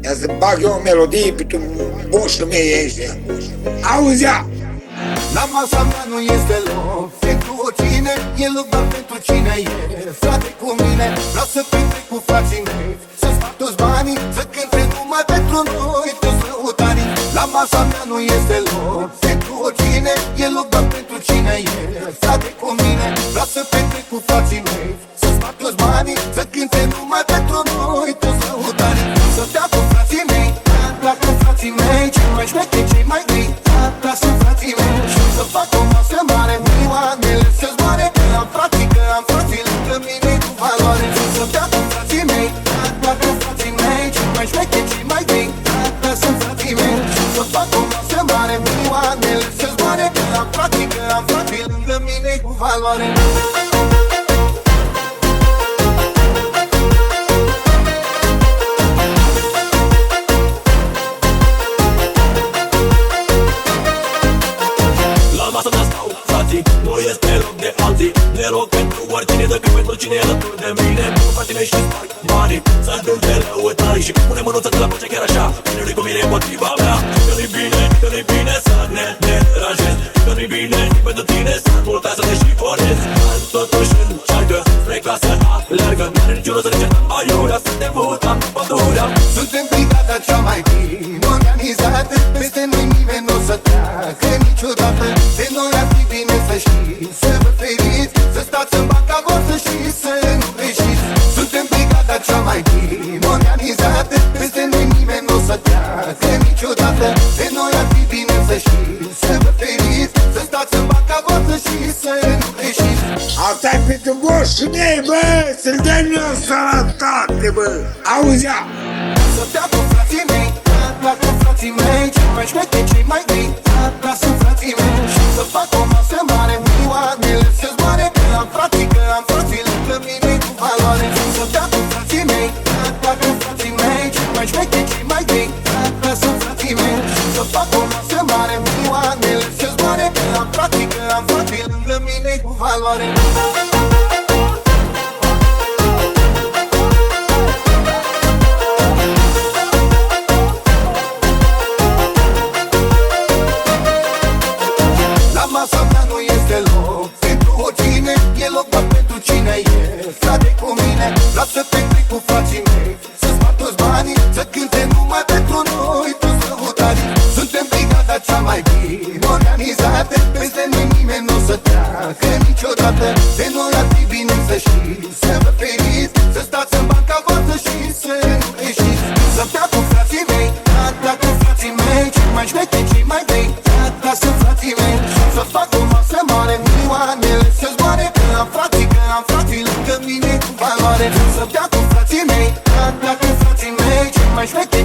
Ia să bag eu o melodie pe tu boșul mei ăștia. Auzi-a! La masa mea nu este loc pentru oricine, e loc doar pentru cine e frate cu mine. Vreau să petrec cu frații mei, să sparg toți banii, să cânte numai pentru noi toți lăutarii. La masa mea nu este loc pentru oricine, e loc doar pentru cine e frate cu mine. Vreau să petrec cu frații mei, să sparg toți banii, să cânte numai pentru noi toți lăutarii. Să bea cu frații mei, doar cu frații mei, cei mai șmecheri, cei mai grei, dar sunt frații mei. Și să fac o masă mare, milioanele să zboare, că am frații lângă mine cu valoare. Să bea cu frații mei, doar cu frații mei, cei mai șmecheri, cei mai grei, dar sunt frații mei. Și să fac o masă mare, milioanele să zboare, că am frații lângă mine cu valoare. Nu este loc de alții, ne rog pentru oricine, decât pentru cine e alături de mine. Cu fratele și sparg banii, să duc de lăutarii și punem mânuța de la pace chiar așa. Cine-i cu mine împotriva mea, că-i bine să ne deranjezi, că-i bine pentru tine să multa să te șifonezi. Totuși încearcă spre clasă alergă, n-are niciun rost să ne certăm aiurea, să te mutăm în pădurea. Suntem brigada cea mai bine organizată, peste noi nimeni n-o să treacă niciodată. De noi ar fi bine să știți, să vă feriți, să stați în banca voastră și să nu greșiți. Suntem brigada cea mai bine organizată, peste noi nimeni n-o să treacă niciodată. De noi ar fi bine să știți, să vă feriți, să stați în banca voastră și să nu greșiți. Asta-i pentru boșul mei, bă, să-l dăm eu sănătate, bă. Auzi-a! Să bea cu frații mei, doar cu frații mei, cei mai șmecheri, cei mai grei, dar sunt frații mei. Și să fac o masă mare, milioanele să zboare, că am frații lângă mine cu valoare. Să bea cu frații mei, doar cu frații mei, cei mai șmecheri, cei mai grei, dar sunt frații mei. Și să fac o masă mare, milioanele să zboare, că am frații lângă mine cu valoare. Masa mea nu este loc pentru oricine, e loc doar pentru cine e frate cu mine. Vreau să petrec cu frații mei, să sparg toți banii, să cânte numai pentru noi toți lăutarii. Suntem brigada cea mai bine organizată, peste noi nimeni n-o să treacă niciodată. De noi ar fi bine să știți, să vă feriți, să stați în banca voastră și să nu greșiți. Să bea cu frații mei, dar cu frații mei, cei mai șmecheri, cei mai grei, dar sunt frații mei. Să fac o masă mare, milioanele să zboare, că am frații lângă mine cu valoare. Să bea cu frații mei, dar cu frații mei, cei mai șmecheri,